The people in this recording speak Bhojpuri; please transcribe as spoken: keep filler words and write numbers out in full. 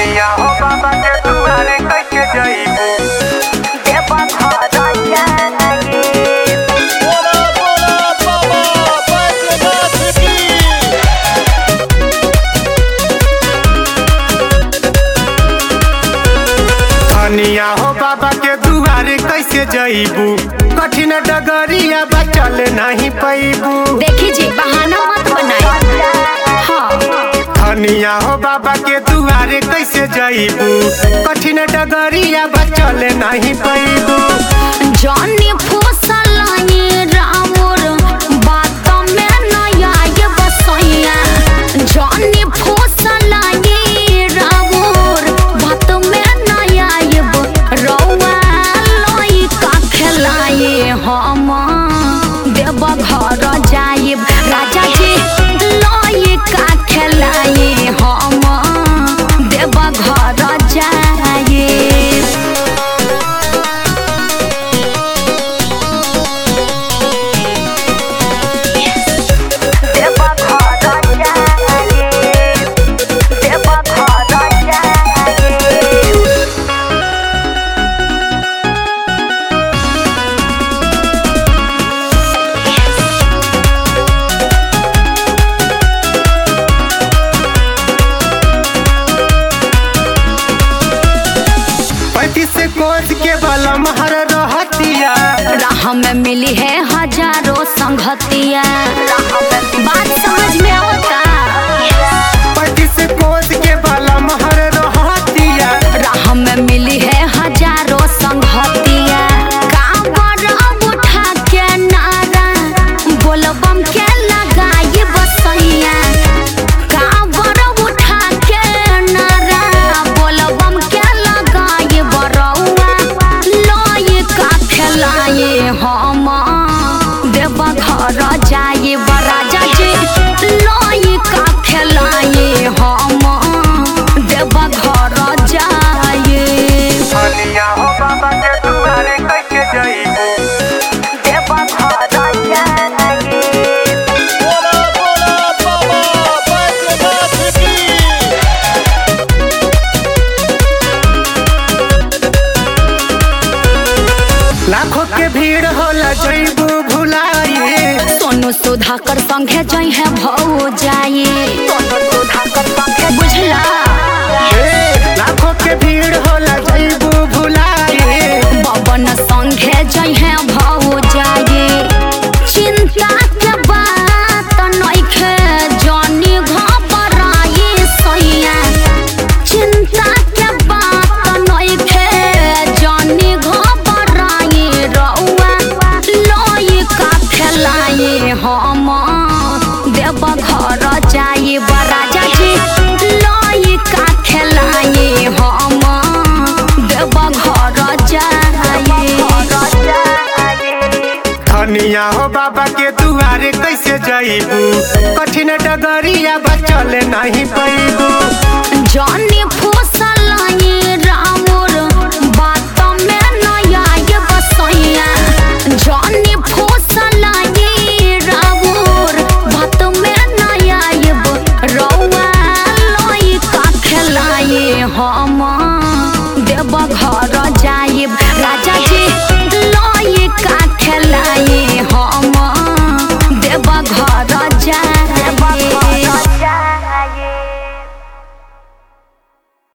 धनिया हो बाबा के दुआरे कैसे जाइबू देवा घर जाएंगे। बोला बोला बाबा बैद्यनाथ की। धनिया हो बाबा के दुआरे कैसे जाइबू कठिन डगरिया बचल नहीं पैबू। देखी जी बहाना मत बनाई। हाँ धनिया हो बाबा के दुआरे कैसे जाइबू कठिन डगरिया बचल नहीं पैबू। जानी फूसल ये राउर बात में नया ये बसैया। जानी फूसल ये राउर बात में नया ये रौआ लोई का खिलाए हम देवा घर जाइब राजा जी लोई का खिलाए हम देवा घर जाइब। देवा घर जाइब देवा घर जाइब। पैंतीस कोस के बलम हर रहतिया राह में मिली है हजारों संगतिया। बात समझ में आता। पैंतीस कोस के बलम हर रहतिया राह में मिली है हजारों संगतिया। कांवर उठा के नारा बोलबम के लगाई बसैया। कांवर उठा के नारा बोलबम के लगाई बरौआ लोई का खिलाए हम देवा घर जाए राजा जी लोई का खिलाए हम देवा घर जाए। धनिया हो बाबा के दुआरे कैसे जाइबू देवा घर जाए। बोला बोला बाबा बैद्यनाथ की। लाखों के भीड़ होला जाइबू भुलाए। सोनू सुधाकर संगे जई है भौ जाए। बुझला लाखों के भीड़ होला जाइबू भुलाए। बबन संगे जई है भौ जाए। चिंता के बात नइखे जानी घबराई सैया। चिंता के बात नइखे जानी घबराई रौआ लोई का खिलाए हम देवा घर जाए राजा जी लोई का खिलाए हम देवा घर जाए। धनिया हो बाबा के दुआरे कैसे जाइबू कठिन डगरिया बचल नहीं पैबू।